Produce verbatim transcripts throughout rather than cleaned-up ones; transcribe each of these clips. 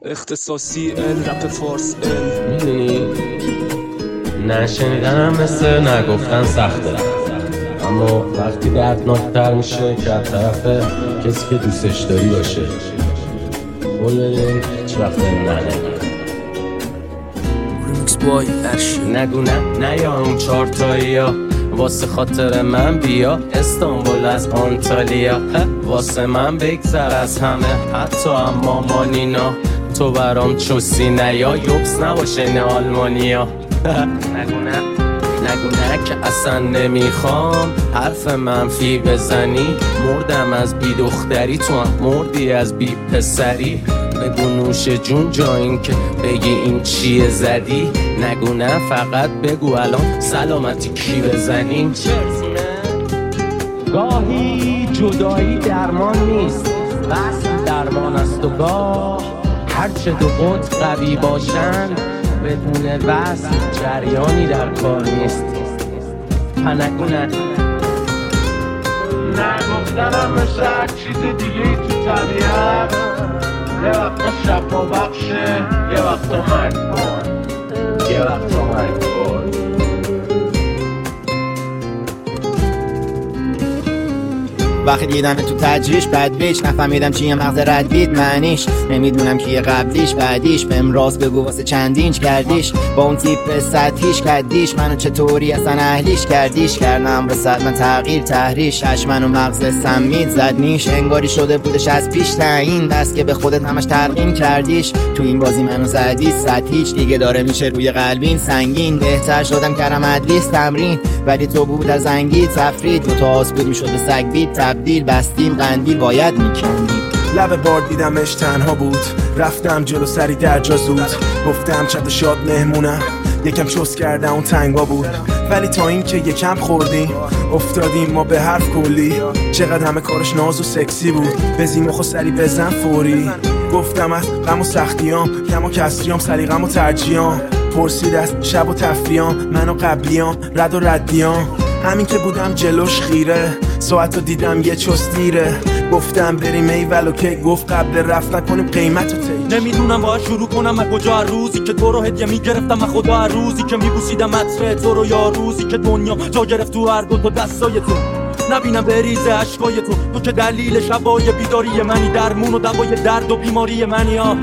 اختصاصی ال رپ فارس ال میدونی نشنیدنم مثل نگفتن سخته، اما وقتی دردناکتر میشه که از طرف کسی که دوستش داری باشه. قول بده هیچ وقت نمی‌نه. ریمیکس بای ارشی. نگو نه نه یا اون چارتایی ها واسه خاطر من بیا استانبول از آنتالیا، واسه من بگذر از همه حتی اما مانینا، تو برام چوسی نه یا یوبس نباشه نه آلمانیا. نگو نه نگو نه که اصلا نمیخوام حرف منفی بزنی، مردم از بی دختری تو هم مردی از بی پسری. بگو نوش جون جا این که بگی این چیه زدی، نگو نه فقط بگو الان سلامتی کی بزنیم. گاهی جدایی درمان نیست وصل درمان است و گاه هرچه دو قطب قوی باشند بدون وصل جریانی در کار نیست. پنگو نه نگفتنم مثل هر چیز دیگه تو طبیعت، یه وقتا شفا بخشه یه وقتا مرگ کن یه وقتا مرگ کن. وقتی دیدم تو تجریش بد بیش نفهمیدم چیه مغز رد بید معنیش، نمیدونم کیه قبلیش بعدیش، بهم راست بگو واسه چندینچ کردیش با اون تیپ سطحیش کردیش، منو چطوری اصلا اهلیش کردیش، کردم وسط من تغییر تحریش، اش منو مغز سمید زد نیش، انگاری شده بودش از پیش تعیین دست که به خودت همش تلقین کردیش، تو این بازی منو زدی سطحیش دیگه داره میشه روی قلبین سنگین، بهتر شدم کردم ادلیس تمرین ولی تو بود از زنگی تفرید، دو تا آس بود میشد به سگ بید تبدیل بستیم قندیل باید میکندیم. لب بار دیدمش تنها بود رفتم جلو سری در جا زود، گفتم چت شاد مهمونم یکم چوس کردم اون تنگا بود، ولی تا این که یکم خوردیم افتادیم ما به حرف کلی، چقدر همه کارش ناز و سکسی بود بزیم و خو سری بزن فوری، گفتم از غم و سختیام کم و کسریام سلیقم و ترجیام، پرسید از شب و تفریام من و قبلیام رد و ردیام، همین که بودم جلوش خیره ساعت رو دیدم یه چوس دیره، گفتم بریم ایولو که گفت قبل رفت نکنیم قیمت رو تی، نمیدونم باید شروع کنم از کجا، هر روزی که تو رو هدیه میگرفتم از خدا، هر روزی که میبوسیدم عطر تو رو، یا روزی که دنیا جا گرفت تو هر دو تا دستای تو، نبینم بریزه عشقای تو، تو که دلیل شبای بیداری منی، درمون و دوای درد و بیماری منی ها.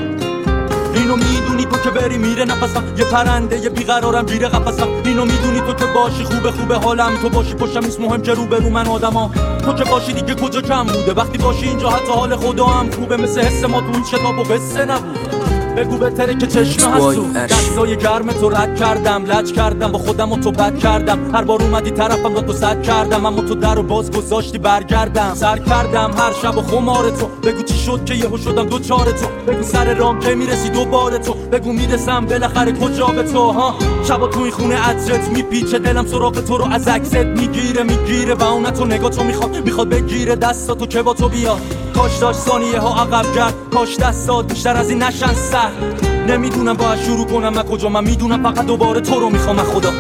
اینو میدونی تو که بری میره نفسم، یه پرنده یه بیقرارم گیره قفسم، اینو میدونی تو که باشی خوبه خوبه حالم، تو باشی پشتم نیست مهم که رو به رو من آدما، تو که باشی دیگه کجا کم بوده، وقتی باشی اینجا حتی حال خدا هم خوبه، مثل حس ما تو این کتاب و قصه نبود، بگو بهتره که چشم حسو دستای گرم تو رد کردم لج کردم با خودم و تو بد کردم، هر بار اومدی طرفم را تو صد کردم اما تو در و باز گذاشتی برگردم، سر کردم هر شب و خمار تو، بگو چی شد که یهو شدم دو چار تو، بگو سر رام که میرسی دوباره تو، بگو میرسم بالاخره کجا به تو ها، شبا تو این خونه عطرت میپیچه دلم سراغ تو رو از عکست میگیره میگیره و اون تو نگاه تو میخواد میخواد بگیره دستاتو که با تو بیاد، کاش داشت ثانیه ها عقب گرد، کاش دستات بیشتر از این نشن سر، نمیدونم باید شروع کنم از کجا، من میدونم فقط دوباره تو رو میخوام از خدا.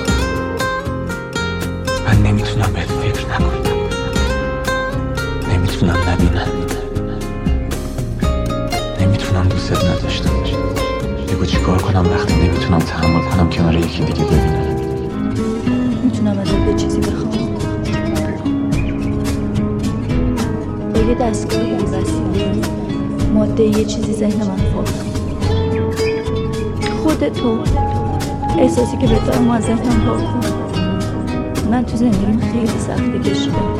من نمیتونم بهت فکر نکنم، نمیتونم نبینم، نمیتونم دوست نداشته باشم، بگو چی کار کنم وقتی نمیتونم تحمل کنم کنار یکی دیگه ببینم. میتونم ازت یه چیزی بخوام، یه دستگاه بی وسیله ماده یه چیزی ذهن من فاقم، خود تو احساسی که بهترم از ذهنم پاک کن، من تو زندگیم خیلی سخته کشیدم،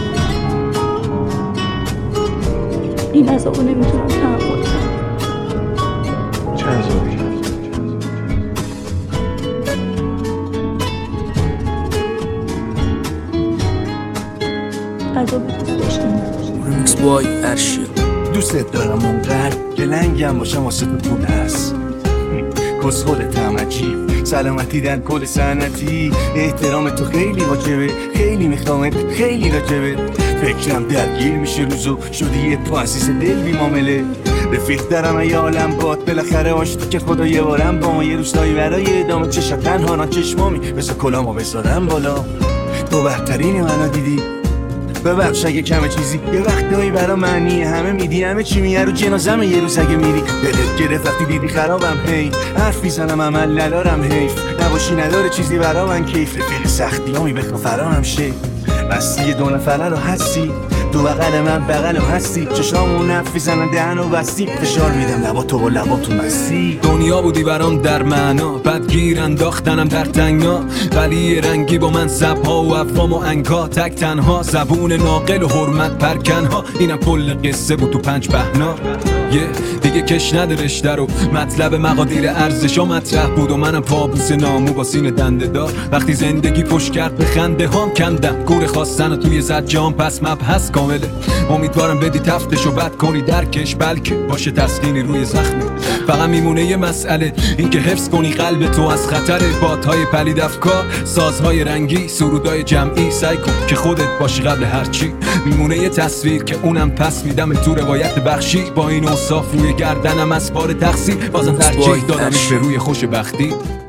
این عذابو نمیتونم تحمل کنم. چه عذابی؟ عذاب دوست داشتم. ریمیکس بای ارشی. دوستت دارم اونقدر که لنگم باشم واسه تو پول هست، کس خودت هم عجیب سلامتی در کل سنتی، احترام تو خیلی واجبه خیلی میخوامت خیلی راجبه، فکرم درگیر میشه روزو شدی یه تو عزیز دل بی معامله، رفیق دارم ای عالم باد بالاخره آشتی که خدا یه بارم با ما یه روستایی برای ادامه چشم تنها نه چشمامی بسا کلامو بذارم بالا، تو بهترین منو دیدی ببخش اگه کم چیزی یه وقتایی برا معنیه همه میدی همه چی میه رو جنازم یه روز اگه میری دلت گرفت وقتی دیدی خرابم هی حرف میزنم عمل ندارم حیف نباشی نداره چیزی برا من کیف رفیق سختی ها میبخوا فرام شه مستی دو نفره رو هستی تو بغل من بغل هستی چشامون نف میزنن دهن و بستی فشار میدم لبا تو و لبا تو مستی دنیا بودی برام در معنا بعد گیر انداختنم در تنگنا ولی رنگی با من زبها و افوام و انگا تک تنها زبون ناقل و حرمت پرکنها اینم کل قصه بود تو پنج بهنا یه yeah. دیگه کش نده رشته رو مطلب مقادیر ارزشا مطرح بود و منم پابوس نامو با سینه دنده دار وقتی زندگی پشت کرد به خنده هام کندم گور خواستن و توی زد جام پس مبحث کامله امیدوارم بدی تفتشو بد کنی درکش بلکه باشه تسکینی روی زخمه فقط میمونه یه مسئله این که حفظ کنی قلب تو از خطر بادهای پلید افکار سازهای رنگی سرودای جمعی سعی کن که خودت باشی قبل هرچی میمونه یه تصویر که اونم پس میدم تو روایت بخشی با این اوصاف روی گردنم از بار تقصیر بازم ترجیح دادمش به روی خوش بختی